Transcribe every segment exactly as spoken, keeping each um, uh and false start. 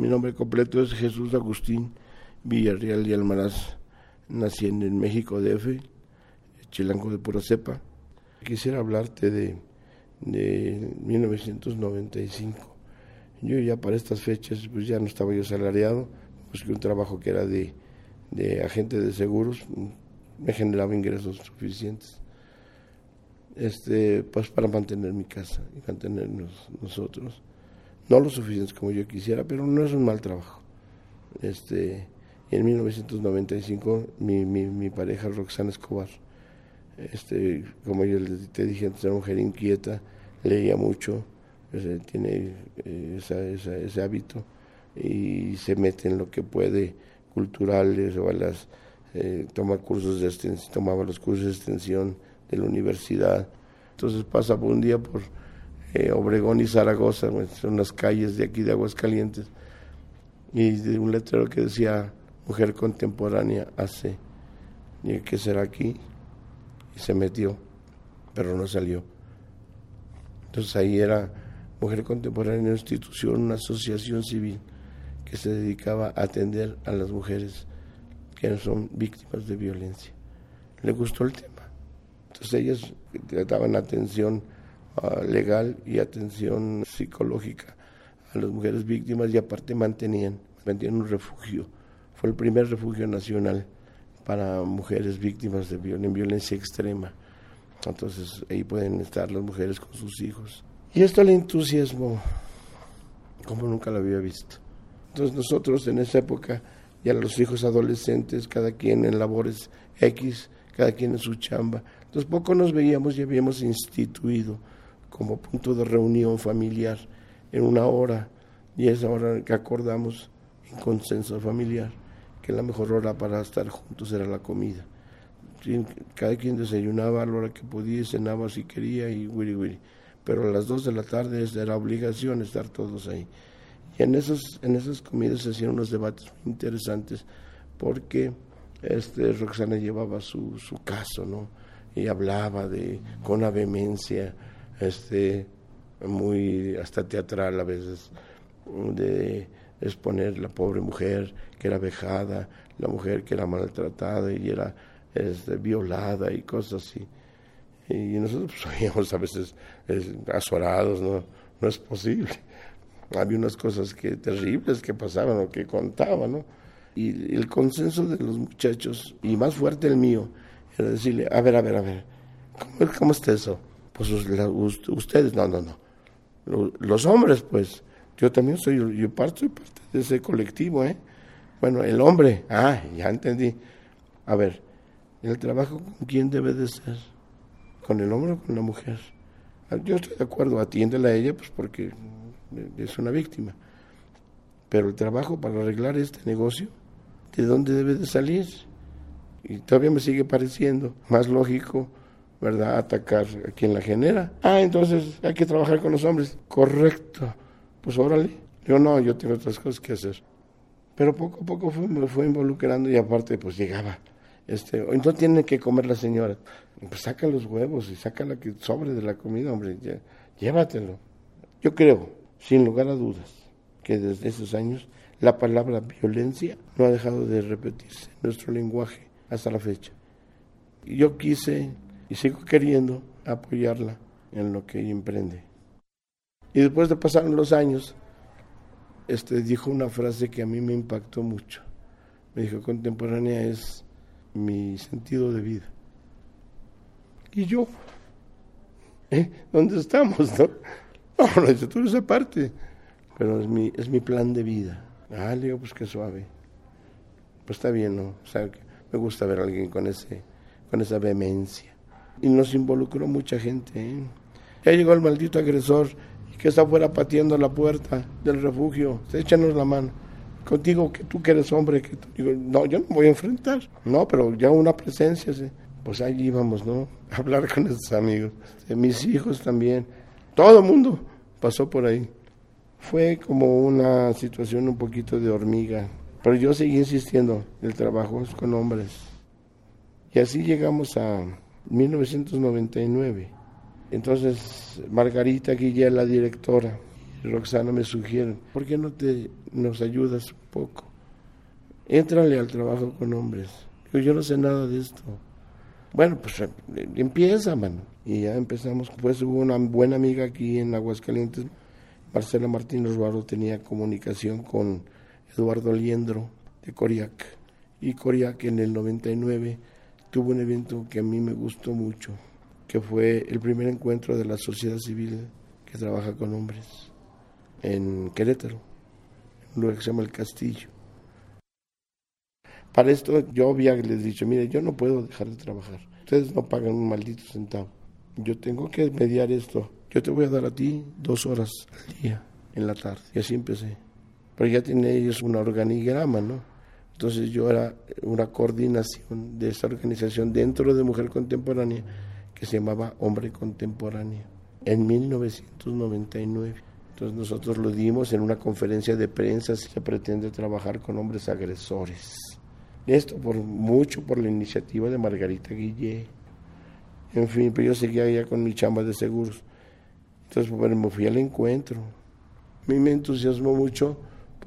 Mi nombre completo es Jesús Agustín Villarreal y Almaraz. Nací en el México D F, chilango de pura cepa. Quisiera hablarte de, de mil novecientos noventa y cinco. Yo ya para estas fechas pues ya no estaba yo salariado, busqué un trabajo que era de, de agente de seguros, me generaba ingresos suficientes este pues para mantener mi casa y mantenernos nosotros. No lo suficientes como yo quisiera, pero no es un mal trabajo. Este, y en mil novecientos noventa y cinco mi, mi, mi pareja Roxana Escobar, este, como yo te dije antes, era una mujer inquieta, leía mucho, ese, tiene eh, esa, esa, ese hábito y se mete en lo que puede, culturales, o a las, eh, toma cursos de extensión, tomaba los cursos de extensión de la universidad. Entonces pasa por un día por Eh, Obregón y Zaragoza, son las calles de aquí de Aguascalientes, y de un letrero que decía mujer contemporánea A C. Y ¿qué será aquí? Y se metió, pero no salió. Entonces ahí era mujer contemporánea, una institución, una asociación civil que se dedicaba a atender a las mujeres que son víctimas de violencia. Le gustó el tema. Entonces ellas daban atención Uh, legal y atención psicológica a las mujeres víctimas, y aparte mantenían, mantenían un refugio. Fue el primer refugio nacional para mujeres víctimas de violen, violencia extrema. Entonces ahí pueden estar las mujeres con sus hijos. Y esto le entusiasmó como nunca lo había visto. Entonces nosotros en esa época, ya los hijos adolescentes, cada quien en labores X, cada quien en su chamba. Entonces poco nos veíamos y habíamos instituido como punto de reunión familiar en una hora, y esa hora que acordamos en consenso familiar, que la mejor hora para estar juntos era la comida. Cada quien desayunaba a la hora que podía y cenaba si quería y wiri wiri, pero a las dos de la tarde era obligación estar todos ahí. Y en esos, en esas comidas se hacían unos debates muy interesantes, porque este, Roxana llevaba su, su caso, ¿no? Y hablaba de, con una vehemencia, este, muy hasta teatral a veces, de exponer la pobre mujer que era vejada, la mujer que era maltratada y era este, violada y cosas así. Y nosotros pues, oíamos a veces es, azorados, ¿no? No es posible. Había unas cosas que terribles que pasaban o que contaban, ¿no? Y el consenso de los muchachos, y más fuerte el mío, era decirle, a ver, a ver, a ver, ¿cómo, cómo está eso? Pues ustedes, no, no, no, los hombres, pues, yo también soy, yo parte, soy parte de ese colectivo, ¿eh? Bueno, el hombre, ah, ya entendí. A ver, ¿el trabajo con quién debe de ser? ¿Con el hombre o con la mujer? Yo estoy de acuerdo, atiéndela a ella, pues porque es una víctima. Pero el trabajo para arreglar este negocio, ¿de dónde debe de salir? Y todavía me sigue pareciendo más lógico, ¿verdad?, atacar a quien la genera. Ah, entonces hay que trabajar con los hombres. Correcto. Pues órale. Yo no, yo tengo otras cosas que hacer. Pero poco a poco fue, me fue involucrando, y aparte pues llegaba. Este, entonces tiene que comer la señora. Pues saca los huevos y saca la que sobre de la comida, hombre. Ya, llévatelo. Yo creo, sin lugar a dudas, que desde esos años la palabra violencia no ha dejado de repetirse en nuestro lenguaje hasta la fecha. Y yo quise y sigo queriendo apoyarla en lo que ella emprende. Y después de pasar los años, este, dijo una frase que a mí me impactó mucho. Me dijo, contemporánea es mi sentido de vida. Y yo, ¿eh? ¿Dónde estamos, no? No, no, tú eres aparte, pero es mi, es mi plan de vida. Ah, le digo, pues qué suave. Pues está bien, ¿no? O sea, me gusta ver a alguien con ese, con esa vehemencia. Y nos involucró mucha gente, ¿eh? Ya llegó el maldito agresor y que está afuera pateando la puerta del refugio. Échanos la mano. Contigo, que tú que eres hombre, que tú... Digo, no, yo no me voy a enfrentar. No, pero ya una presencia, ¿sí? Pues ahí íbamos, ¿no? A hablar con esos amigos. Mis hijos también. Todo el mundo pasó por ahí. Fue como una situación un poquito de hormiga. Pero yo seguí insistiendo, el trabajo es con hombres. Y así llegamos a mil novecientos noventa y nueve. Entonces, Margarita Guillén, la directora, Roxana me sugiere, ¿por qué no te nos ayudas un poco? Éntrale al trabajo con hombres. Yo, yo no sé nada de esto. Bueno, pues empieza, mano. Y ya empezamos. Pues hubo una buena amiga aquí en Aguascalientes, Marcela Martínez Ruaro, tenía comunicación con Eduardo Liendro de Coriac. Y Coriac en el noventa y nueve tuvo un evento que a mí me gustó mucho, que fue el primer encuentro de la sociedad civil que trabaja con hombres en Querétaro, en un lugar que se llama El Castillo. Para esto yo había les dicho, mire, yo no puedo dejar de trabajar. Ustedes no pagan un maldito centavo. Yo tengo que mediar esto. Yo te voy a dar a ti dos horas al día, en la tarde. Y así empecé. Pero ya tienen ellos un organigrama, ¿no? Entonces yo era una coordinación de esta organización dentro de Mujer Contemporánea que se llamaba Hombre Contemporáneo en mil novecientos noventa y nueve. Entonces nosotros lo dimos en una conferencia de prensa, si se pretende trabajar con hombres agresores. Esto por mucho por la iniciativa de Margarita Guillé. En fin, pero yo seguía ya con mi chamba de seguros. Entonces, bueno, me fui al encuentro. A mí me entusiasmó mucho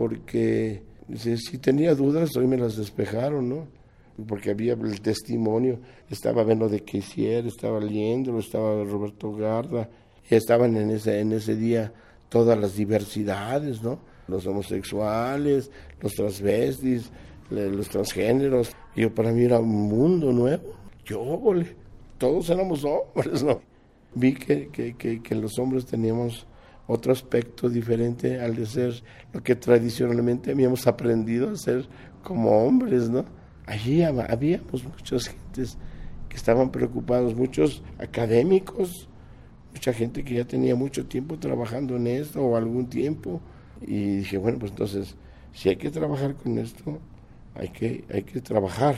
porque si tenía dudas, hoy me las despejaron, ¿no? Porque había el testimonio, estaba Beno de Quisier, estaba Liendro, estaba Roberto Garda, y estaban en ese, en ese día todas las diversidades, ¿no? Los homosexuales, los transvestis, los transgéneros. Y yo, para mí era un mundo nuevo. Yo, bole, todos éramos hombres, ¿no? Vi que, que, que, que los hombres teníamos otro aspecto diferente al de ser lo que tradicionalmente habíamos aprendido a ser como hombres, ¿no? Allí habíamos muchas gentes que estaban preocupados, muchos académicos, mucha gente que ya tenía mucho tiempo trabajando en esto o algún tiempo. Y dije, bueno, pues entonces, si hay que trabajar con esto, hay que, hay que trabajar,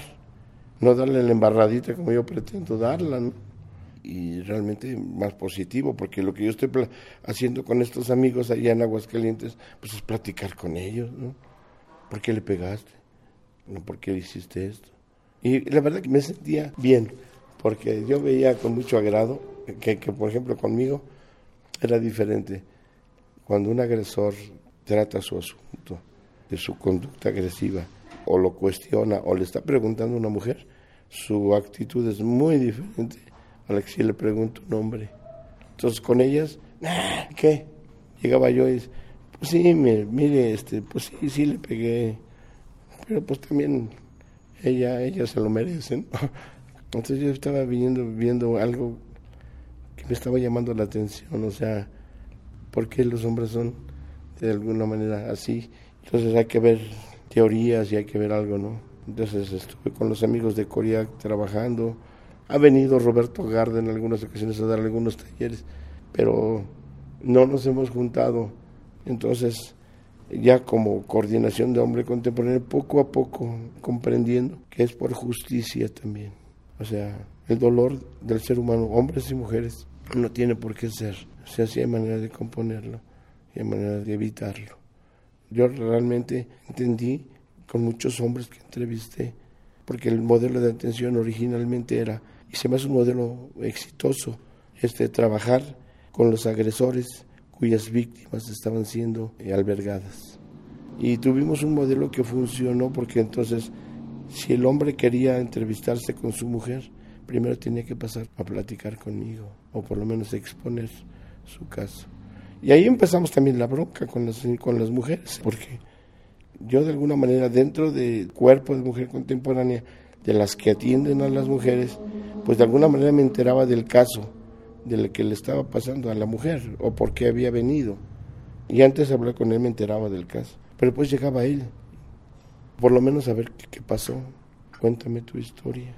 no darle la embarradita como yo pretendo darla, ¿no? Y realmente más positivo, porque lo que yo estoy pla- haciendo con estos amigos allá en Aguascalientes, pues es platicar con ellos, ¿no? ¿Por qué le pegaste? ¿No? ¿Por qué hiciste esto? Y la verdad que me sentía bien, porque yo veía con mucho agrado que, que por ejemplo, conmigo era diferente. Cuando un agresor trata su asunto, de su conducta agresiva, o lo cuestiona, o le está preguntando a una mujer, su actitud es muy diferente a la que si le pregunto un hombre. Entonces con ellas, ¿qué? Llegaba yo y dice, pues sí, mire, mire, este, pues sí, sí le pegué, pero pues también ella, ella se lo merece, ¿no? Entonces yo estaba viendo, viendo algo que me estaba llamando la atención, o sea, ¿por qué los hombres son de alguna manera así? Entonces hay que ver teorías y hay que ver algo, ¿no? Entonces estuve con los amigos de Coriac trabajando. Ha venido Roberto Garda en algunas ocasiones a dar algunos talleres, pero no nos hemos juntado. Entonces, ya como coordinación de hombre contemporáneo, poco a poco comprendiendo que es por justicia también. O sea, el dolor del ser humano, hombres y mujeres, no tiene por qué ser. O sea, sí hay manera de componerlo y hay manera de evitarlo. Yo realmente entendí con muchos hombres que entrevisté, porque el modelo de atención originalmente era, y se me hace un modelo exitoso, este trabajar con los agresores cuyas víctimas estaban siendo albergadas. Y tuvimos un modelo que funcionó porque entonces, si el hombre quería entrevistarse con su mujer, primero tenía que pasar a platicar conmigo, o por lo menos exponer su caso. Y ahí empezamos también la bronca con las, con las mujeres, porque yo de alguna manera dentro del cuerpo de Mujer Contemporánea, de las que atienden a las mujeres, pues de alguna manera me enteraba del caso, de lo que le estaba pasando a la mujer, o por qué había venido. Y antes de hablar con él me enteraba del caso. Pero pues llegaba él, por lo menos a ver qué, qué pasó, cuéntame tu historia.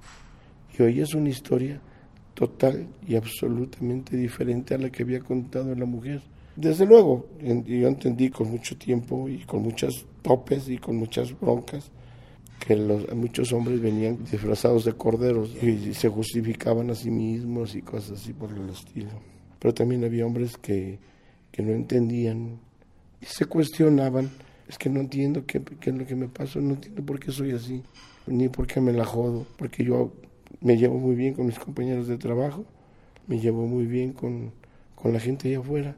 Y hoy es una historia total y absolutamente diferente a la que había contado la mujer. Desde luego, yo entendí con mucho tiempo y con muchos topes y con muchas broncas que los, muchos hombres venían disfrazados de corderos y se justificaban a sí mismos y cosas así por el estilo. Pero también había hombres que, que no entendían y se cuestionaban. Es que no entiendo qué, qué es lo que me pasa, no entiendo por qué soy así, ni por qué me la jodo, porque yo me llevo muy bien con mis compañeros de trabajo, me llevo muy bien con, con la gente allá afuera,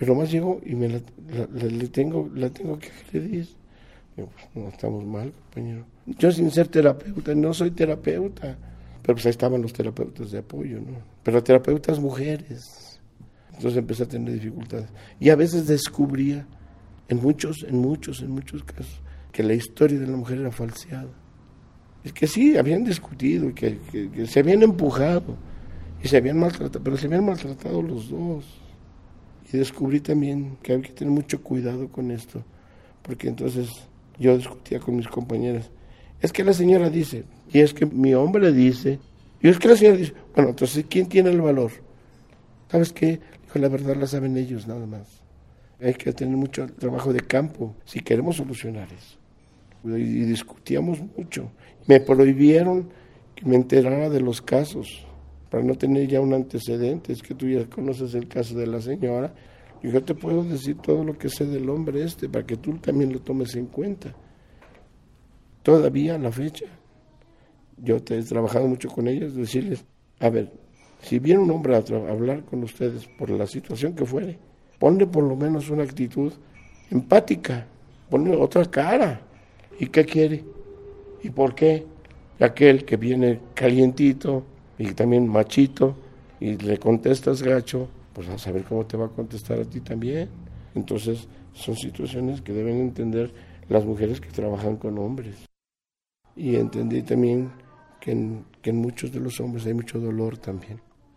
pero más llego y me la, la, la, le tengo, la tengo que agredir. Digo, pues, no estamos mal, compañero. Yo sin ser terapeuta, no soy terapeuta, pero pues ahí estaban los terapeutas de apoyo, ¿no? Pero terapeutas mujeres. Entonces empecé a tener dificultades. Y a veces descubría, en muchos, en muchos, en muchos casos, que la historia de la mujer era falseada. Es que sí, habían discutido, que, que, que se habían empujado, y se habían maltratado, pero se habían maltratado los dos. Y descubrí también que había que tener mucho cuidado con esto, porque entonces yo discutía con mis compañeras. Es que la señora dice, y es que mi hombre dice, y es que la señora dice, bueno, entonces, ¿quién tiene el valor? ¿Sabes qué? Dijo, la verdad la saben ellos nada más. Hay que tener mucho trabajo de campo si queremos solucionar eso. Y discutíamos mucho. Me prohibieron que me enterara de los casos, para no tener ya un antecedente. Es que tú ya conoces el caso de la señora, y yo te puedo decir todo lo que sé del hombre este, para que tú también lo tomes en cuenta. Todavía a la fecha, yo te he trabajado mucho con ellas, decirles, a ver, si viene un hombre a, tra- a hablar con ustedes por la situación que fuere, ponle por lo menos una actitud empática, ponle otra cara. ¿Y qué quiere? ¿Y por qué? Aquel que viene calientito y también machito y le contestas gacho, pues a saber cómo te va a contestar a ti también. Entonces son situaciones que deben entender las mujeres que trabajan con hombres. Y entendí también que en, que en muchos de los hombres hay mucho dolor también.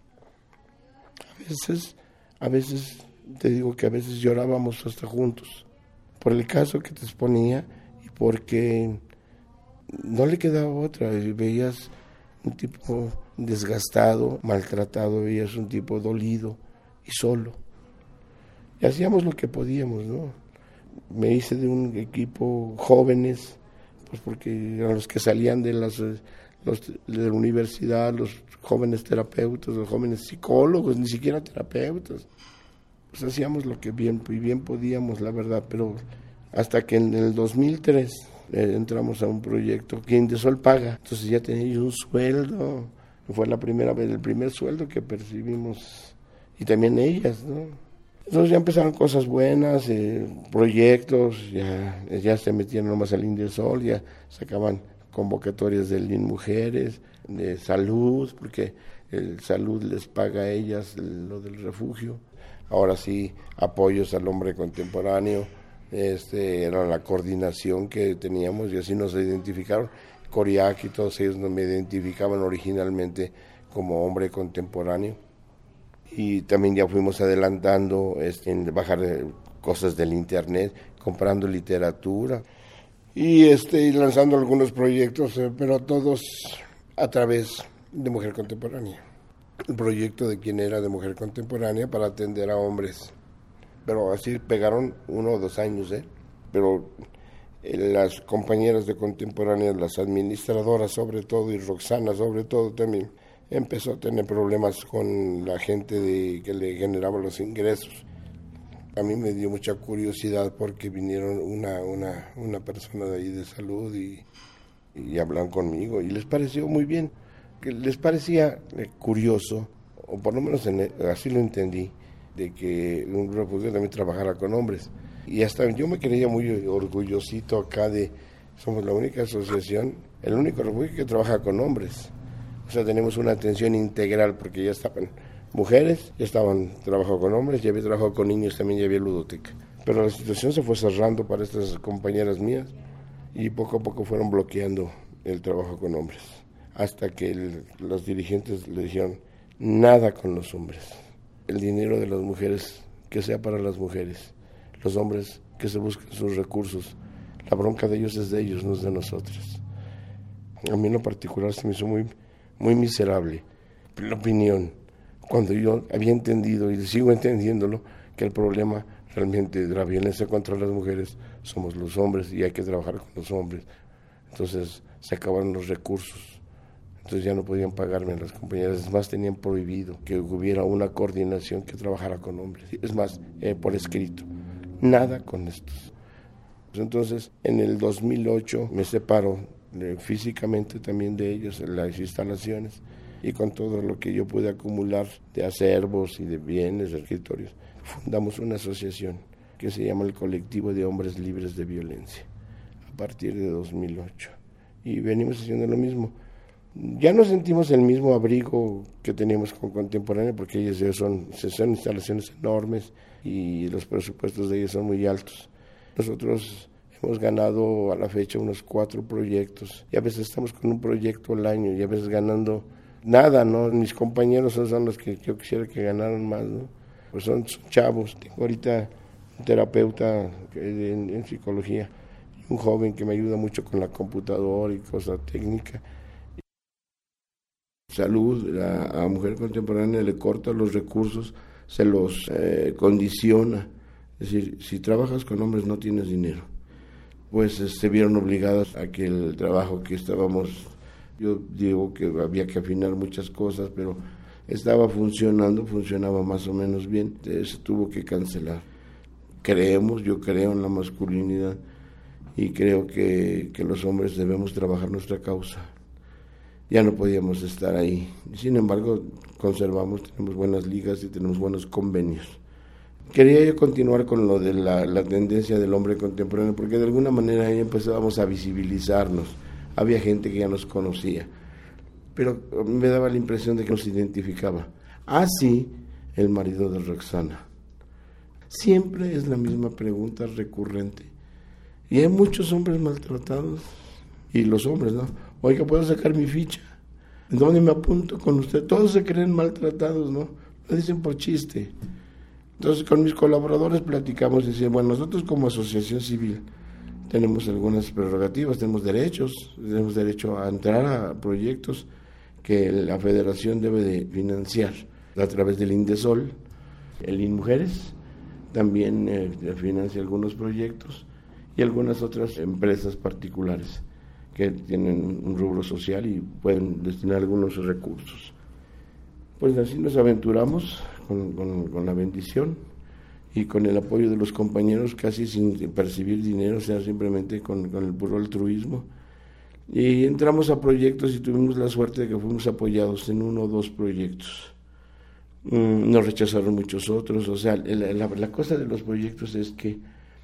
A veces, a veces, te digo que a veces llorábamos hasta juntos por el caso que te exponía y porque no le quedaba otra. Y veías un tipo desgastado, maltratado, veías un tipo dolido y solo. Y hacíamos lo que podíamos, ¿no? Me hice de un equipo jóvenes, pues porque eran los que salían de las los, de la universidad, los jóvenes terapeutas, los jóvenes psicólogos, ni siquiera terapeutas. Pues hacíamos lo que bien, bien podíamos, la verdad, pero hasta que en el dos mil tres eh, entramos a un proyecto que Indesol paga, entonces ya tenía un sueldo, fue la primera vez, el primer sueldo que percibimos, y también ellas, ¿no? Entonces ya empezaron cosas buenas, eh, proyectos, ya, ya se metían nomás al Indesol, ya sacaban convocatorias del I N Mujeres, de salud, porque el salud les paga a ellas lo del refugio. Ahora sí, apoyos al hombre contemporáneo, este era la coordinación que teníamos y así nos identificaron. Coriac y todos ellos me identificaban originalmente como hombre contemporáneo. Y también ya fuimos adelantando este, en bajar cosas del internet, comprando literatura y este y lanzando algunos proyectos, eh, pero todos a través de Mujer Contemporánea. El proyecto de quien era de Mujer Contemporánea para atender a hombres. Pero así pegaron uno o dos años, ¿eh? Pero eh, las compañeras de Contemporánea, las administradoras sobre todo, y Roxana sobre todo también, empezó a tener problemas con la gente de, que le generaba los ingresos. A mí me dio mucha curiosidad porque vinieron una, una, una persona de ahí de salud y, y hablan conmigo y les pareció muy bien, que les parecía eh, curioso, o por lo menos en, así lo entendí, de que un refugio también trabajara con hombres. Y hasta yo me creía muy orgullosito acá de, somos la única asociación, el único refugio que trabaja con hombres. O sea, tenemos una atención integral porque ya estaban mujeres, ya estaban trabajando con hombres, ya había trabajado con niños, también ya había ludoteca. Pero la situación se fue cerrando para estas compañeras mías y poco a poco fueron bloqueando el trabajo con hombres. Hasta que el, los dirigentes le dijeron, nada con los hombres. El dinero de las mujeres, que sea para las mujeres. Los hombres, que se busquen sus recursos. La bronca de ellos es de ellos, no es de nosotros. A mí en lo particular se me hizo muy... muy miserable la opinión, cuando yo había entendido y sigo entendiéndolo, que el problema realmente de la violencia contra las mujeres somos los hombres y hay que trabajar con los hombres. Entonces se acabaron los recursos, entonces ya no podían pagarme las compañeras, es más, tenían prohibido que hubiera una coordinación que trabajara con hombres, es más, eh, por escrito, nada con estos. Entonces en el dos mil ocho me separo físicamente también de ellos en las instalaciones y con todo lo que yo pude acumular de acervos y de bienes, de escritorios, fundamos una asociación que se llama el Colectivo de Hombres Libres de Violencia, a partir de dos mil ocho. Y venimos haciendo lo mismo. Ya no sentimos el mismo abrigo que teníamos con Contemporánea, porque ellos son, son instalaciones enormes y los presupuestos de ellos son muy altos. Nosotros hemos ganado a la fecha unos cuatro proyectos, y a veces estamos con un proyecto al año, y a veces ganando nada, ¿no? Mis compañeros son los que yo quisiera que ganaran más, ¿no? Pues son, son chavos. Tengo ahorita un terapeuta en, en psicología, un joven que me ayuda mucho con la computadora y cosas técnicas. Salud, a, a Mujer Contemporánea le corta los recursos, se los eh, condiciona. Es decir, si trabajas con hombres no tienes dinero. Pues se vieron obligados a que el trabajo que estábamos, yo digo que había que afinar muchas cosas, pero estaba funcionando, funcionaba más o menos bien, se tuvo que cancelar. Creemos, yo creo en la masculinidad y creo que, que los hombres debemos trabajar nuestra causa. Ya no podíamos estar ahí. Sin embargo, conservamos, tenemos buenas ligas y tenemos buenos convenios. Quería yo continuar con lo de la, la tendencia del hombre contemporáneo, porque de alguna manera ahí empezábamos a visibilizarnos. Había gente que ya nos conocía, pero me daba la impresión de que nos identificaba. Así, el marido de Roxana. Siempre es la misma pregunta recurrente. Y hay muchos hombres maltratados. Y los hombres, ¿no? Oiga, ¿puedo sacar mi ficha? ¿En dónde me apunto con usted? Todos se creen maltratados, ¿no? Lo dicen por chiste. Entonces, con mis colaboradores platicamos y decían, bueno, nosotros como asociación civil tenemos algunas prerrogativas, tenemos derechos, tenemos derecho a entrar a proyectos que la federación debe de financiar a través del INDESOL, el INMujeres, también eh, financia algunos proyectos y algunas otras empresas particulares que tienen un rubro social y pueden destinar algunos recursos. Pues así nos aventuramos con, con, con la bendición y con el apoyo de los compañeros, casi sin percibir dinero, o sea, simplemente con, con el puro altruismo. Y entramos a proyectos y tuvimos la suerte de que fuimos apoyados en uno o dos proyectos. Mm, nos rechazaron muchos otros, o sea, la, la, la cosa de los proyectos es que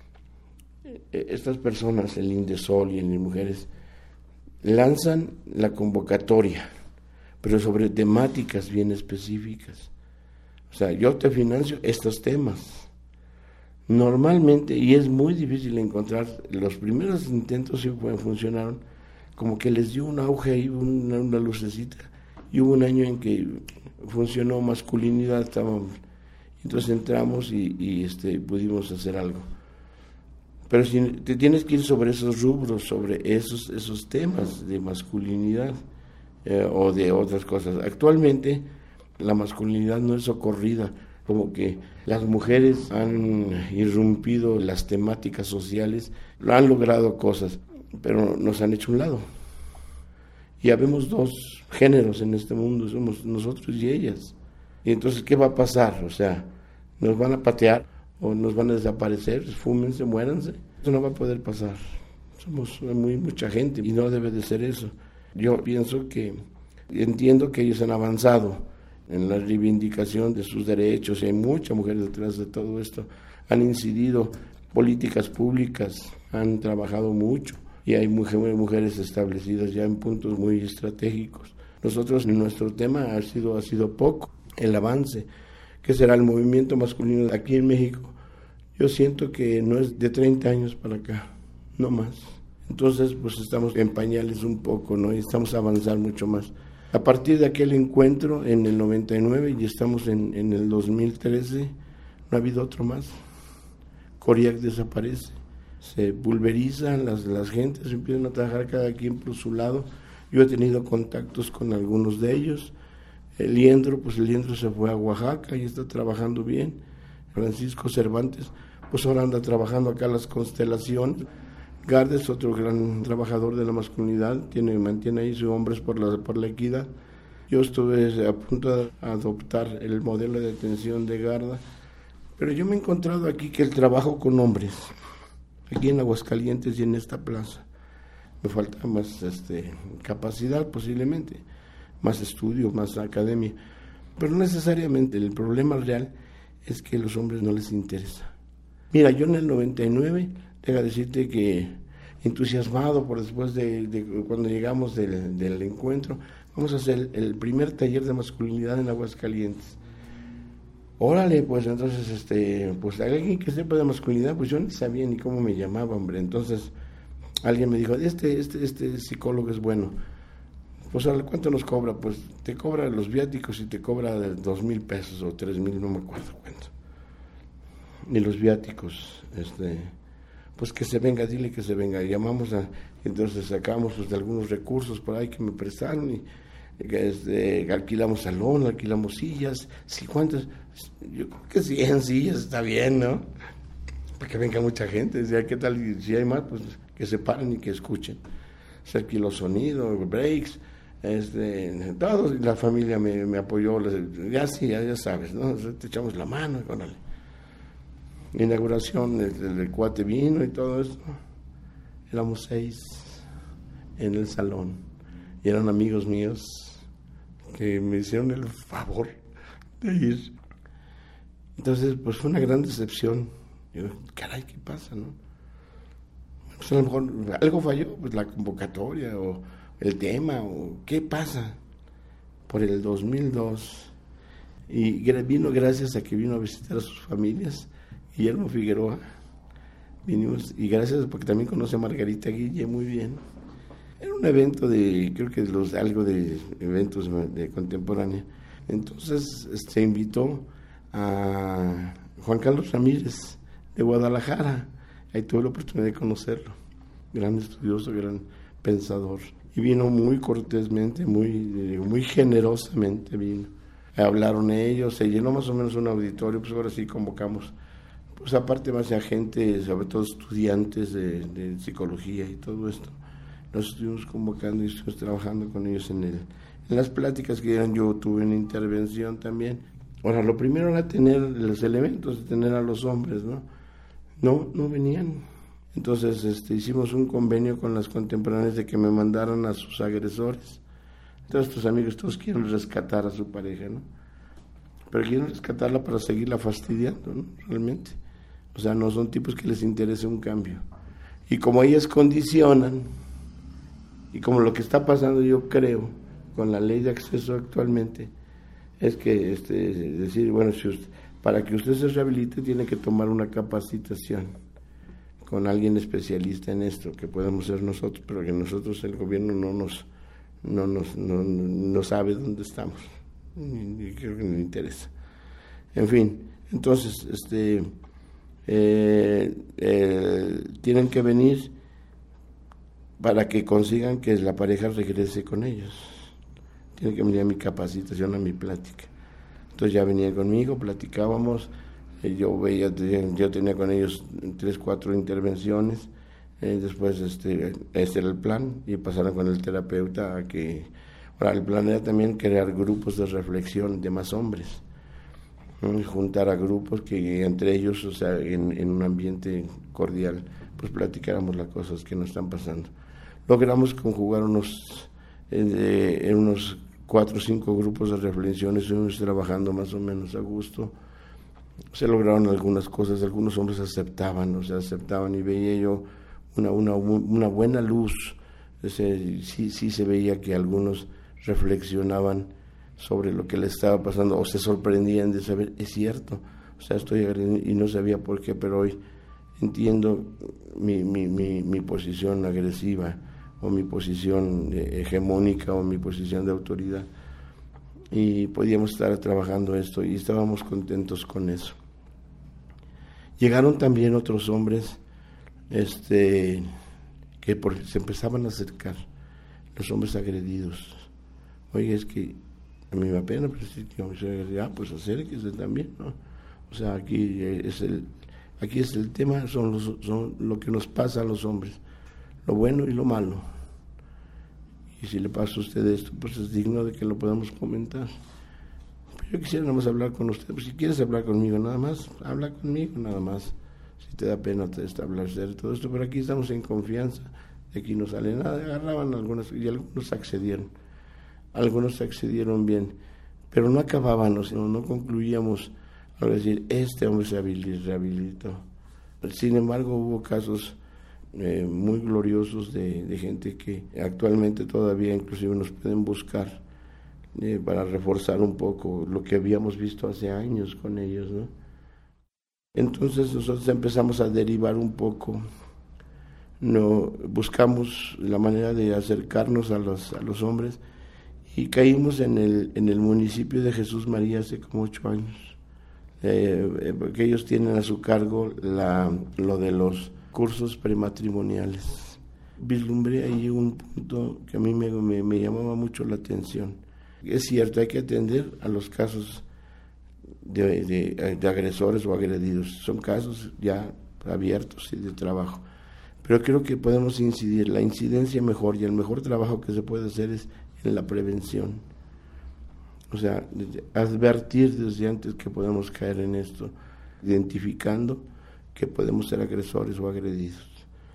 estas personas, el INDESOL y el INMujeres, lanzan la convocatoria, pero sobre temáticas bien específicas. O sea, yo te financio estos temas. Normalmente, y es muy difícil encontrar, los primeros intentos sí funcionaron, como que les dio un auge ahí, una, una lucecita, y hubo un año en que funcionó masculinidad, estábamos, entonces entramos y, y este, pudimos hacer algo. Pero si te tienes que ir sobre esos rubros, sobre esos, esos temas de masculinidad eh, o de otras cosas. Actualmente la masculinidad no es socorrida, como que las mujeres han irrumpido las temáticas sociales, han logrado cosas, pero nos han hecho un lado. Y habemos dos géneros en este mundo, somos nosotros y ellas. Y entonces, ¿qué va a pasar? O sea, ¿nos van a patear o nos van a desaparecer? Fúmense, muéranse. Eso no va a poder pasar. Somos muy mucha gente y no debe de ser eso. Yo pienso que, entiendo que ellos han avanzado en la reivindicación de sus derechos y hay muchas mujeres detrás de todo esto. Han incidido políticas públicas, han trabajado mucho y hay mujeres, mujeres establecidas ya en puntos muy estratégicos. Nosotros, en nuestro tema ha sido, ha sido poco el avance, que será el movimiento masculino aquí en México. Yo siento que no es de treinta años para acá, no más. Entonces, pues estamos en pañales un poco, ¿no? Y estamos a avanzar mucho más. A partir de aquel encuentro en el noventa y nueve y estamos en, en el dos mil trece, no ha habido otro más. Coriac desaparece, se pulverizan las, las gentes, empiezan a trabajar cada quien por su lado. Yo he tenido contactos con algunos de ellos. El Liendro, pues el Liendro se fue a Oaxaca y está trabajando bien. Francisco Cervantes, pues ahora anda trabajando acá las constelaciones. Gardes, otro gran trabajador de la masculinidad, tiene, mantiene ahí sus hombres por la, por la equidad. Yo estuve a punto de adoptar el modelo de atención de Garda, pero yo me he encontrado aquí que el trabajo con hombres, aquí en Aguascalientes y en esta plaza, me falta más este, capacidad posiblemente, más estudio, más academia. Pero no necesariamente, el problema real es que a los hombres no les interesa. Mira, yo en el noventa y nueve, deja decirte que entusiasmado por después de, de cuando llegamos del, del encuentro, vamos a hacer el primer taller de masculinidad en Aguascalientes. Órale, pues entonces, este, pues alguien que sepa de masculinidad, pues yo ni sabía ni cómo me llamaba, hombre. Entonces, alguien me dijo, este, este, este psicólogo es bueno. Pues, ¿cuánto nos cobra? Pues te cobra los viáticos y te cobra de dos mil pesos o tres mil, no me acuerdo cuánto. Y los viáticos, este, pues que se venga, dile que se venga. Y llamamos a, entonces sacamos pues, de algunos recursos por ahí que me prestaron y este, alquilamos salón, alquilamos sillas, sí, ¿cuántas? Yo creo que cien sillas está bien, ¿no? Para que venga mucha gente. Decía, ¿qué tal? Y si hay más, pues que se paren y que escuchen. Se alquiló sonido, breaks, este, todos, la familia me, me apoyó, ya sí, ya, ya sabes, ¿no? Te echamos la mano, órale. Inauguración, el, el cuate vino y todo esto. Éramos seis en el salón y eran amigos míos que me hicieron el favor de ir. Entonces, pues fue una gran decepción. Yo, caray, ¿qué pasa, no? Pues a lo mejor algo falló, pues la convocatoria o el tema, o qué pasa. Por el dos mil dos, y vino gracias a que vino a visitar a sus familias, Guillermo Figueroa, vinimos, y gracias porque también conoce a Margarita Guille muy bien. Era un evento de, creo que los, algo de eventos de contemporánea. Entonces se invitó a Juan Carlos Ramírez de Guadalajara. Ahí tuve la oportunidad de conocerlo. Gran estudioso, gran pensador. Y vino muy cortésmente, muy, muy generosamente vino. Hablaron ellos, se llenó más o menos un auditorio, pues ahora sí convocamos, pues aparte más de gente, sobre todo estudiantes de, de psicología y todo esto. Nos estuvimos convocando y estuvimos trabajando con ellos en, el, en las pláticas que eran, yo tuve una intervención también. Ahora, lo primero era tener los elementos, tener a los hombres, ¿no? No, no venían. Entonces este, hicimos un convenio con las contemporáneas de que me mandaran a sus agresores. Todos estos amigos, todos quieren rescatar a su pareja, ¿no? Pero quieren rescatarla para seguirla fastidiando, ¿no? Realmente. O sea, no son tipos que les interese un cambio. Y como ellas condicionan, y como lo que está pasando, yo creo, con la ley de acceso actualmente, es que este, es decir, bueno, si usted, para que usted se rehabilite tiene que tomar una capacitación con alguien especialista en esto, que podemos ser nosotros, pero que nosotros, el gobierno, no nos no nos no, no sabe dónde estamos, y creo que no le interesa. En fin, entonces, este eh, eh, tienen que venir para que consigan que la pareja regrese con ellos. Tienen que venir a mi capacitación, a mi plática. Entonces ya venían conmigo, platicábamos, eh, yo veía, yo tenía con ellos tres, cuatro intervenciones, eh, después este, este era el plan, y pasaron con el terapeuta a que, ahora el plan era también crear grupos de reflexión de más hombres, ¿no? Juntar a grupos que entre ellos, o sea, en, en un ambiente cordial, pues platicáramos las cosas que nos están pasando. Logramos conjugar unos, eh, en unos cuatro o cinco grupos de reflexión, estuvimos trabajando más o menos a gusto. Se lograron algunas cosas, algunos hombres aceptaban, o sea, aceptaban, y veía yo una, una, una buena luz. Ese, sí, sí se veía que algunos reflexionaban sobre lo que les estaba pasando, o se sorprendían de saber, es cierto, o sea, estoy y no sabía por qué, pero hoy entiendo mi, mi, mi, mi posición agresiva, o mi posición hegemónica, o mi posición de autoridad, y podíamos estar trabajando esto, y estábamos contentos con eso. Llegaron también otros hombres este, que por, se empezaban a acercar, los hombres agredidos. Oye, es que a mí me da pena, pero sí, tío, ah, pues acérquese también, ¿no? O sea, aquí es el, aquí es el tema, son, los, son lo que nos pasa a los hombres, lo bueno y lo malo. Y si le pasa a usted esto, pues es digno de que lo podamos comentar. Pero yo quisiera nada más hablar con usted. Pues si quieres hablar conmigo, nada más, habla conmigo, nada más. Si te da pena te está hablar de todo esto, pero aquí estamos en confianza, de aquí no sale nada. Agarraban algunas y algunos accedieron. algunos accedieron bien, pero no acabábamos, no, no concluíamos al decir, este hombre se rehabilitó. Sin embargo, hubo casos eh, muy gloriosos de, de gente que actualmente todavía inclusive nos pueden buscar eh, para reforzar un poco lo que habíamos visto hace años con ellos, ¿no? Entonces nosotros empezamos a derivar un poco, no, buscamos la manera de acercarnos a los, a los hombres y caímos en el, en el municipio de Jesús María hace como ocho años. Eh, porque ellos tienen a su cargo la, lo de los cursos prematrimoniales. Vislumbré ahí un punto que a mí me, me, me llamaba mucho la atención. Es cierto, hay que atender a los casos de, de, de agresores o agredidos. Son casos ya abiertos y de trabajo. Pero creo que podemos incidir. La incidencia mejor y el mejor trabajo que se puede hacer es en la prevención. O sea, advertir desde antes que podemos caer en esto, identificando que podemos ser agresores o agredidos.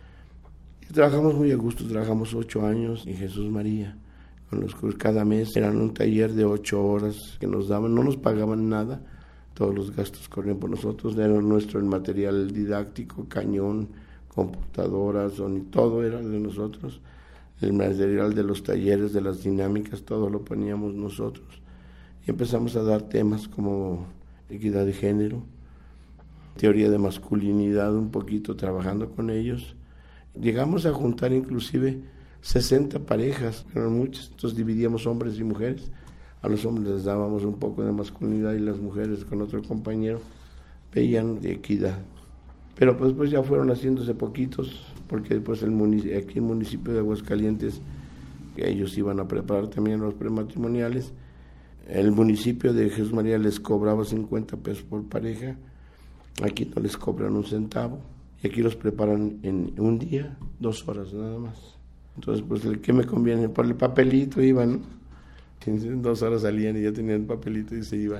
Y trabajamos muy a gusto, trabajamos ocho años en Jesús María, con los cursos cada mes, eran un taller de ocho horas que nos daban, no nos pagaban nada, todos los gastos corrían por nosotros, era nuestro el material didáctico, cañón, computadoras, todo era de nosotros, el material de los talleres, de las dinámicas, todo lo poníamos nosotros. Y empezamos a dar temas como equidad de género, teoría de masculinidad, un poquito trabajando con ellos. Llegamos a juntar inclusive sesenta parejas, eran muchas, entonces dividíamos hombres y mujeres. A los hombres les dábamos un poco de masculinidad y las mujeres con otro compañero veían de equidad. Pero pues, pues ya fueron haciéndose poquitos, porque después el munic- aquí el municipio de Aguascalientes, que ellos iban a preparar también los prematrimoniales. El municipio de Jesús María les cobraba cincuenta pesos por pareja, aquí no les cobran un centavo, y aquí los preparan en un día, dos horas nada más. Entonces, pues, el que me conviene, por el papelito iban, ¿no? En dos horas salían y ya tenían el papelito y se iban.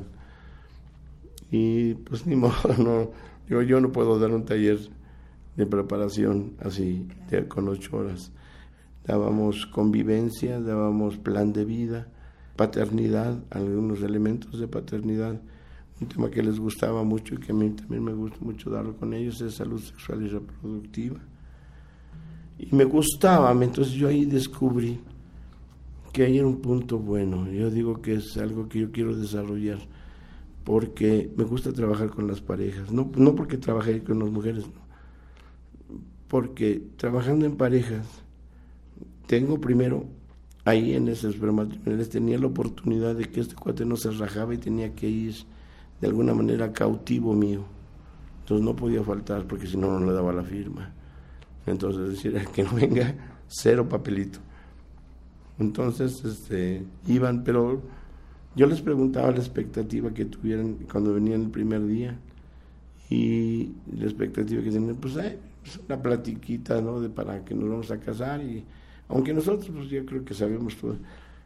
Y pues ni modo, no, yo, yo no puedo dar un taller de preparación así, de, con ocho horas. Dábamos convivencia, dábamos plan de vida, paternidad, algunos elementos de paternidad, un tema que les gustaba mucho y que a mí también me gusta mucho darlo con ellos, es salud sexual y reproductiva. Y me gustaba, entonces yo ahí descubrí que ahí era un punto bueno. Yo digo que es algo que yo quiero desarrollar, porque me gusta trabajar con las parejas, no, no porque trabajé con las mujeres, no, porque trabajando en parejas, tengo primero, ahí en esos prematrimoniales tenía la oportunidad de que este cuate no se rajaba y tenía que ir de alguna manera cautivo mío. Entonces no podía faltar porque si no, no le daba la firma. Entonces decía que no venga, cero papelito. Entonces este, iban, pero yo les preguntaba la expectativa que tuvieran cuando venían el primer día y la expectativa que tenían, pues, eh, pues una platiquita, ¿no? De para que nos vamos a casar y aunque nosotros, pues yo creo que sabemos todo.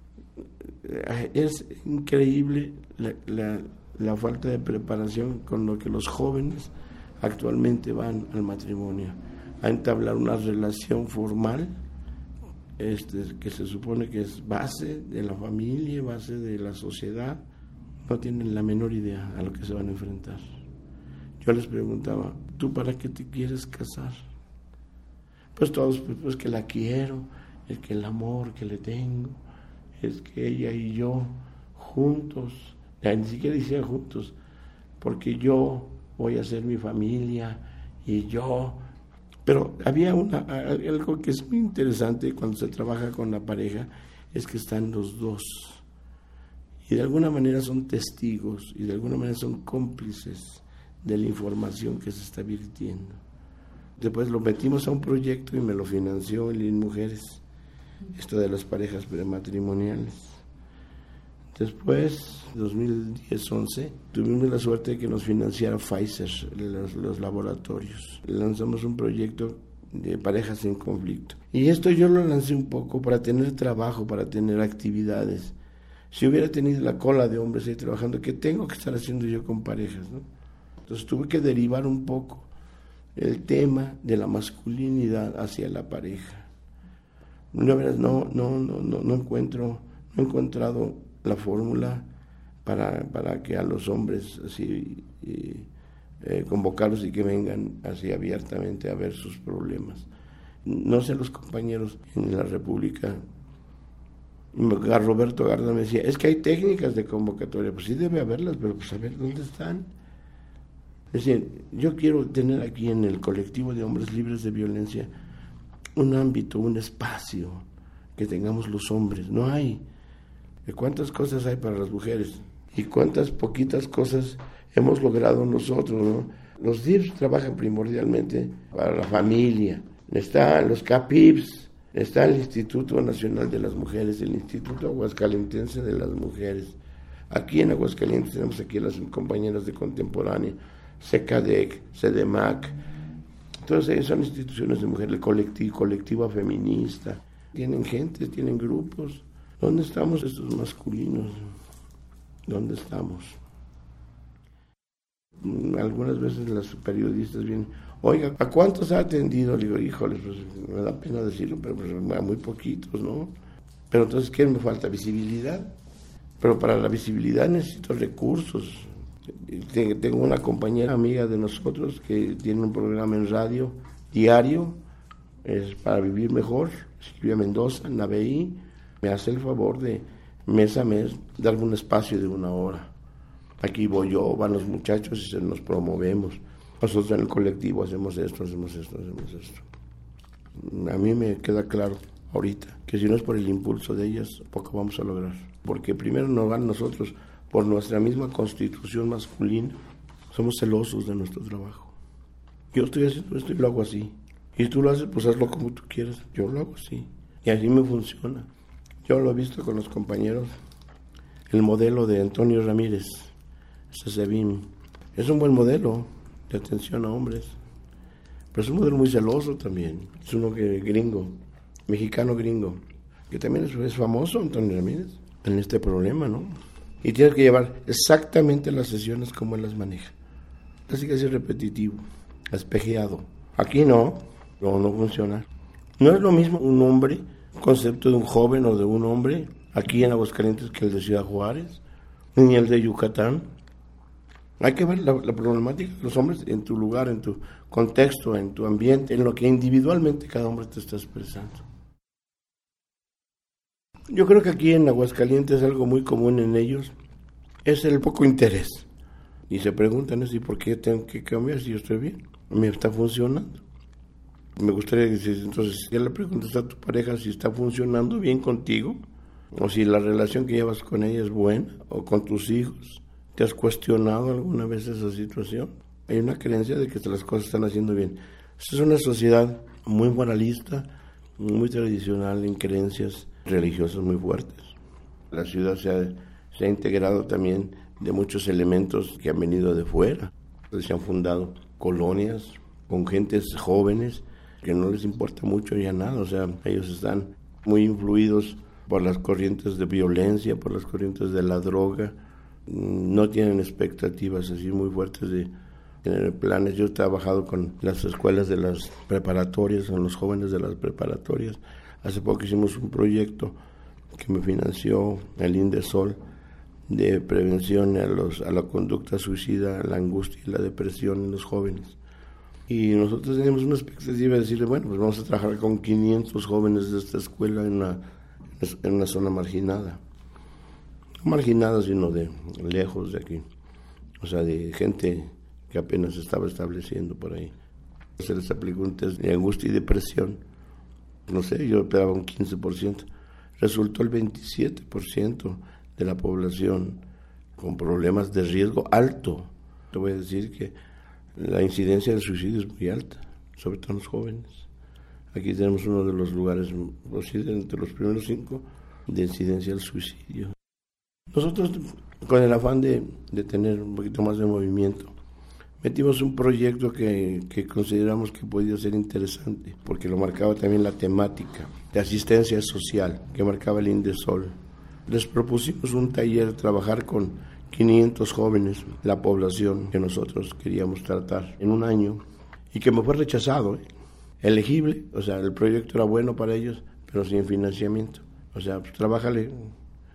Es increíble la, la, la falta de preparación con lo que los jóvenes actualmente van al matrimonio, a entablar una relación formal, este, que se supone que es base de la familia, base de la sociedad. No tienen la menor idea a lo que se van a enfrentar. Yo les preguntaba, ¿tú para qué te quieres casar? Pues todos, pues, pues que la quiero, es que el amor que le tengo, es que ella y yo juntos, ya, ni siquiera decía juntos, porque yo voy a ser mi familia y yo, pero había una, algo que es muy interesante cuando se trabaja con la pareja, es que están los dos y de alguna manera son testigos y de alguna manera son cómplices de la información que se está virtiendo. Después lo metimos a un proyecto y me lo financió el I N Mujeres, esto de las parejas prematrimoniales. Después, dos mil diez once, tuvimos la suerte de que nos financiara Pfizer, los, los laboratorios. Lanzamos un proyecto de parejas en conflicto. Y esto yo lo lancé un poco para tener trabajo, para tener actividades. Si hubiera tenido la cola de hombres ahí trabajando, ¿qué tengo que estar haciendo yo con parejas, no? Entonces tuve que derivar un poco el tema de la masculinidad hacia la pareja. No, no, no, no, no encuentro no he encontrado la fórmula para, para que a los hombres así y, eh, convocarlos y que vengan así abiertamente a ver sus problemas. No sé, los compañeros en la República, Roberto Garda me decía, es que hay técnicas de convocatoria, pues sí debe haberlas, pero pues a ver dónde están. Es decir, yo quiero tener aquí en el colectivo de hombres libres de violencia un ámbito, un espacio que tengamos los hombres. No hay. ¿Cuántas cosas hay para las mujeres? Y cuántas poquitas cosas hemos logrado nosotros, ¿no? Los D I R S trabajan primordialmente para la familia. Están los C A P I Ps, está el Instituto Nacional de las Mujeres, el Instituto Aguascalentense de las Mujeres. Aquí en Aguascalientes tenemos aquí a las compañeras de Contemporánea, SECADEC, CEDEMAC, todas ellas son instituciones de mujeres, el colectivo, colectiva feminista. Tienen gente, tienen grupos. ¿Dónde estamos estos masculinos? ¿Dónde estamos? Algunas veces las periodistas vienen, oiga, ¿a cuántos ha atendido? Le digo, híjole, pues me da pena decirlo, pero pues, a muy poquitos, ¿no? Pero entonces, ¿qué me falta? Visibilidad. Pero para la visibilidad necesito recursos. Tengo una compañera amiga de nosotros que tiene un programa en radio diario, es para vivir mejor, Silvia Mendoza, en la B I, me hace el favor de mes a mes darme un espacio de una hora. Aquí voy yo, van los muchachos y se nos promovemos. Nosotros en el colectivo hacemos esto, hacemos esto, hacemos esto. A mí me queda claro ahorita que si no es por el impulso de ellas, poco vamos a lograr. Porque primero nos van nosotros, por nuestra misma constitución masculina, somos celosos de nuestro trabajo. Yo estoy haciendo esto y lo hago así. Y tú lo haces, pues hazlo como tú quieras. Yo lo hago así. Y así me funciona. Yo lo he visto con los compañeros. El modelo de Antonio Ramírez, SESEBIM, es un buen modelo de atención a hombres. Pero es un modelo muy celoso también. Es uno que gringo, mexicano gringo, que también es, es famoso, Antonio Ramírez, en este problema, ¿no? Y tienes que llevar exactamente las sesiones como él las maneja. Así que es repetitivo, espejeado. Aquí no, no, no funciona. No es lo mismo un hombre, concepto de un joven o de un hombre, aquí en Aguascalientes que el de Ciudad Juárez, ni el de Yucatán. Hay que ver la, la problemática de los hombres en tu lugar, en tu contexto, en tu ambiente, en lo que individualmente cada hombre te está expresando. Yo creo que aquí en Aguascalientes algo muy común en ellos es el poco interés. Y se preguntan eso, ¿y por qué tengo que cambiar si yo estoy bien? Me está funcionando. Me gustaría decir, entonces, ya le preguntas a tu pareja si está funcionando bien contigo, o si la relación que llevas con ella es buena, o con tus hijos. ¿Te has cuestionado alguna vez esa situación? Hay una creencia de que las cosas están haciendo bien. Esta es una sociedad muy moralista, muy tradicional en creencias religiosas muy fuertes. La ciudad se ha, se ha integrado también de muchos elementos que han venido de fuera. Se han fundado colonias con gentes jóvenes que no les importa mucho ya nada. O sea, ellos están muy influidos por las corrientes de violencia, por las corrientes de la droga. No tienen expectativas así muy fuertes de tener planes. Yo he trabajado con las escuelas de las preparatorias, con los jóvenes de las preparatorias. Hace poco hicimos un proyecto que me financió el INDESOL de prevención a, los, a la conducta suicida, a la angustia y la depresión en los jóvenes. Y nosotros teníamos una expectativa de decirle, bueno, pues vamos a trabajar con quinientos jóvenes de esta escuela en una, en una zona marginada. No marginada, sino de lejos de aquí. O sea, de gente que apenas se estaba estableciendo por ahí. Se les aplicó un test de angustia y depresión. No sé, yo esperaba un quince por ciento. Resultó el veintisiete por ciento de la población con problemas de riesgo alto. Te voy a decir que la incidencia del suicidio es muy alta, sobre todo en los jóvenes. Aquí tenemos uno de los lugares, entre los primeros cinco, de incidencia del suicidio. Nosotros, con el afán de, de tener un poquito más de movimiento, metimos un proyecto que, que consideramos que podía ser interesante, porque lo marcaba también la temática de asistencia social que marcaba el INDESOL. Les propusimos un taller, trabajar con quinientos jóvenes, la población que nosotros queríamos tratar en un año, y que me fue rechazado, ¿eh? Elegible, o sea, el proyecto era bueno para ellos, pero sin financiamiento. O sea, pues trabájale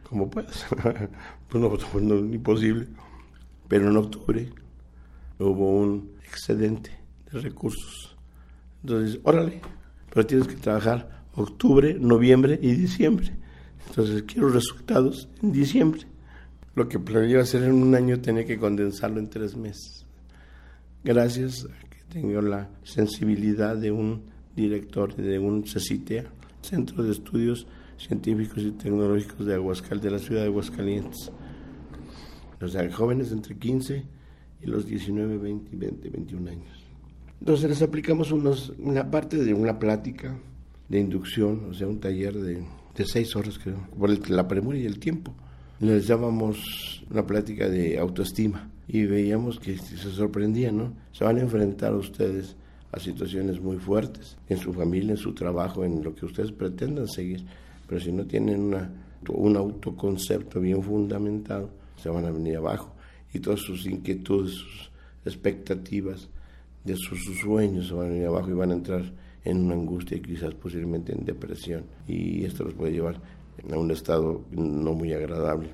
como puedas. Pues no, pues no, imposible. Pero en octubre hubo un excedente de recursos. Entonces, órale, pero tienes que trabajar octubre, noviembre y diciembre. Entonces, quiero resultados en diciembre. Lo que planeaba hacer en un año tenía que condensarlo en tres meses. Gracias a que tengo la sensibilidad de un director de un CECITEA, Centro de Estudios Científicos y Tecnológicos de Aguascalientes, de la ciudad de Aguascalientes. O sea, jóvenes entre quince y los diecinueve, veinte, veinte, veintiún años. Entonces les aplicamos unos, una parte de una plática de inducción, o sea, un taller de, de seis horas, creo, por el, la premura y el tiempo. Les llamamos una plática de autoestima y veíamos que se sorprendían, ¿no? Se van a enfrentar ustedes a situaciones muy fuertes en su familia, en su trabajo, en lo que ustedes pretendan seguir, pero si no tienen una, un autoconcepto bien fundamentado, se van a venir abajo y todas sus inquietudes, sus expectativas de sus, sus sueños se van a venir abajo y van a entrar en una angustia y quizás posiblemente en depresión, y esto los puede llevar a un estado no muy agradable.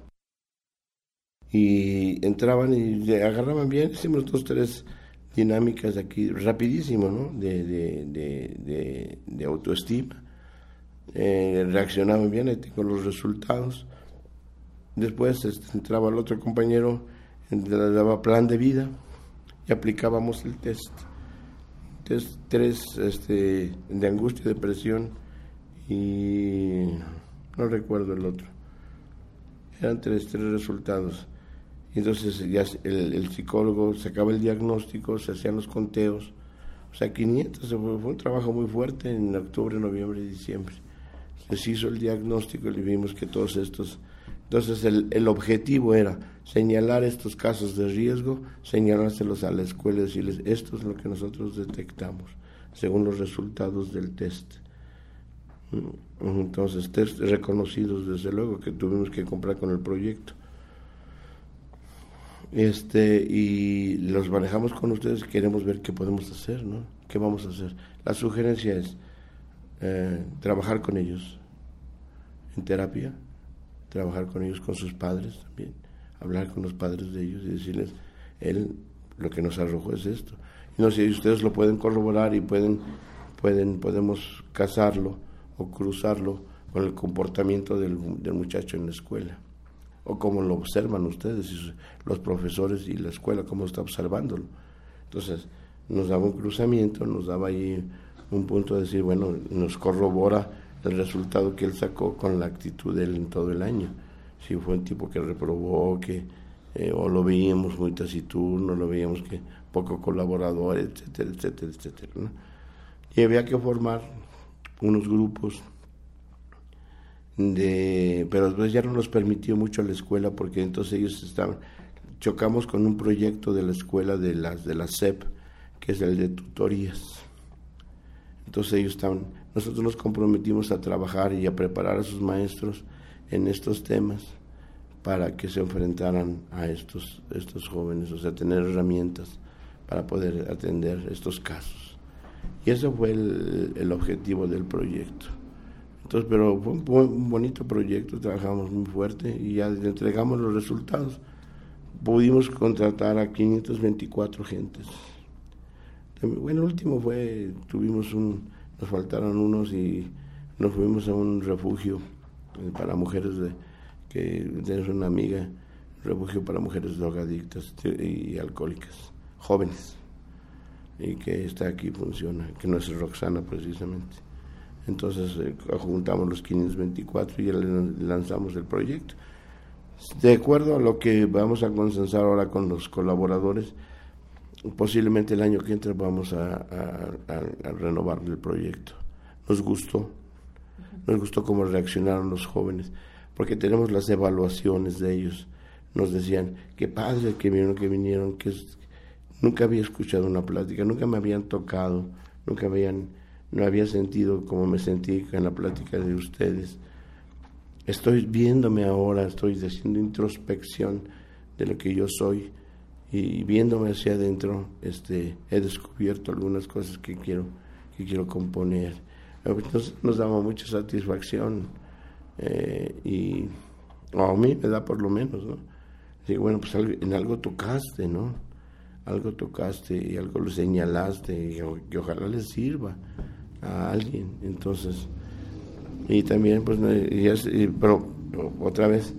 Y entraban y agarraban bien, hicimos dos, tres dinámicas aquí, rapidísimo, ¿no? De, de, de, de, de autoestima. Eh, reaccionaban bien, ahí tengo los resultados. Después este, entraba el otro compañero, le daba plan de vida y aplicábamos el test. Test tres este, de angustia, depresión y no recuerdo el otro. Eran tres, tres resultados. Entonces ya el, el psicólogo sacaba el diagnóstico, se hacían los conteos, o sea, quinientos, fue, fue un trabajo muy fuerte en octubre, noviembre y diciembre. Les hizo el diagnóstico y le vimos que todos estos... Entonces el, el objetivo era señalar estos casos de riesgo, señalárselos a la escuela y decirles, esto es lo que nosotros detectamos, según los resultados del test. Entonces, test reconocidos desde luego que tuvimos que comprar con el proyecto. Este, y los manejamos con ustedes, queremos ver qué podemos hacer, ¿no? ¿Qué vamos a hacer? La sugerencia es eh, trabajar con ellos en terapia, trabajar con ellos, con sus padres también, hablar con los padres de ellos y decirles, él lo que nos arrojó es esto. Y no sé si ustedes lo pueden corroborar y pueden, pueden, podemos casarlo o cruzarlo con el comportamiento del, del muchacho en la escuela, o cómo lo observan ustedes, los profesores y la escuela, cómo está observándolo. Entonces, nos daba un cruzamiento, nos daba ahí un punto de decir, bueno, nos corrobora el resultado que él sacó con la actitud de él en todo el año. Si fue un tipo que reprobó, que eh, o lo veíamos muy taciturno, lo veíamos que poco colaborador, etcétera, etcétera, etcétera, ¿no? Y había que formar unos grupos de, pero después ya no nos permitió mucho la escuela porque entonces ellos estaban, chocamos con un proyecto de la escuela de las de la S E P, que es el de tutorías. Entonces ellos estaban, nosotros nos comprometimos a trabajar y a preparar a sus maestros en estos temas para que se enfrentaran a estos, estos jóvenes, o sea, tener herramientas para poder atender estos casos. Y ese fue el, el objetivo del proyecto. Entonces, pero fue un, un bonito proyecto, trabajamos muy fuerte y ya entregamos los resultados. Pudimos contratar a quinientas veinticuatro gentes. Bueno, el último fue, tuvimos un, nos faltaron unos y nos fuimos a un refugio para mujeres de, que tenemos una amiga, refugio para mujeres drogadictas y alcohólicas, jóvenes, y que está aquí, funciona, que no es Roxana precisamente. Entonces eh, juntamos los quinientos veinticuatro y ya lanzamos el proyecto. De acuerdo a lo que vamos a consensar ahora con los colaboradores, posiblemente el año que entra vamos a, a, a, a renovar el proyecto. Nos gustó, nos gustó cómo reaccionaron los jóvenes, porque tenemos las evaluaciones de ellos. Nos decían, qué padre que vinieron, que vinieron, que es, nunca había escuchado una plática, nunca me habían tocado, nunca habían, no había sentido como me sentí en la plática de ustedes. Estoy viéndome ahora, estoy haciendo introspección de lo que yo soy, y viéndome hacia adentro, este, he descubierto algunas cosas que quiero, que quiero componer. Entonces, nos daba mucha satisfacción eh, y o a mí me da por lo menos, ¿no? Digo, bueno, pues en algo tocaste, ¿no? Algo tocaste y algo lo señalaste y que ojalá les sirva a alguien. Entonces, y también, pues, y es, y, pero otra vez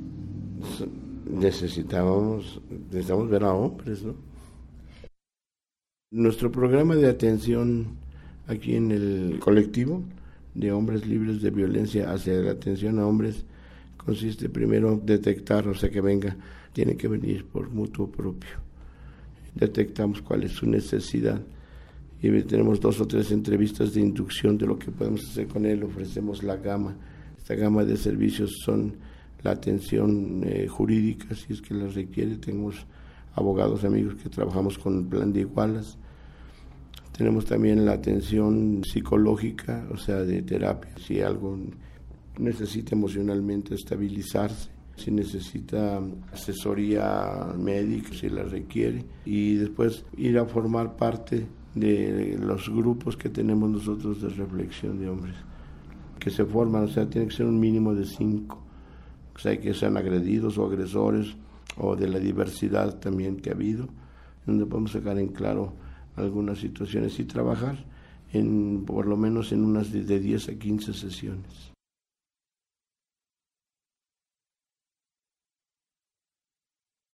necesitábamos, necesitamos ver a hombres, ¿no? Nuestro programa de atención aquí en el colectivo de hombres libres de violencia hacia la atención a hombres consiste primero en detectar, o sea, que venga, tiene que venir por mutuo propio. Detectamos cuál es su necesidad y tenemos dos o tres entrevistas de inducción de lo que podemos hacer con él. Ofrecemos la gama. Esta gama de servicios son la atención eh, jurídica, si es que la requiere. Tenemos abogados amigos que trabajamos con el plan de igualas. Tenemos también la atención psicológica, o sea, de terapia, si algo necesita emocionalmente estabilizarse, si necesita asesoría médica, si la requiere, y después ir a formar parte de los grupos que tenemos nosotros de reflexión de hombres, que se forman, o sea, tiene que ser un mínimo de cinco, o sea, que sean agredidos o agresores, o de la diversidad también que ha habido, donde podemos sacar en claro algunas situaciones y trabajar en por lo menos en unas de diez a quince sesiones.